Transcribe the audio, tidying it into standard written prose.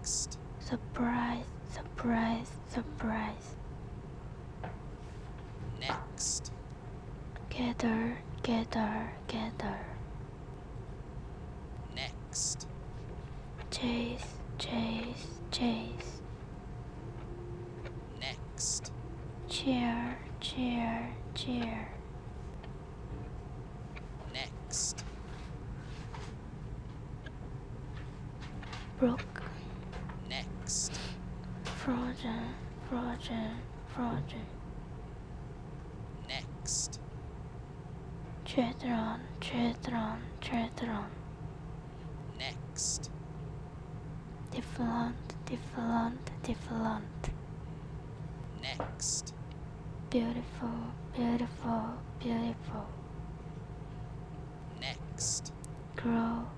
Next. Surprise, surprise, surprise. Next. Gather, gather, gather. Next. Chase, chase, chase. Next. Cheer, cheer, cheer. Next. Brook. Next. Frozen, frozen, frozen. Next. Children, children, children. Next. Different, different, different. Next. Beautiful, beautiful, beautiful. Next. Grow,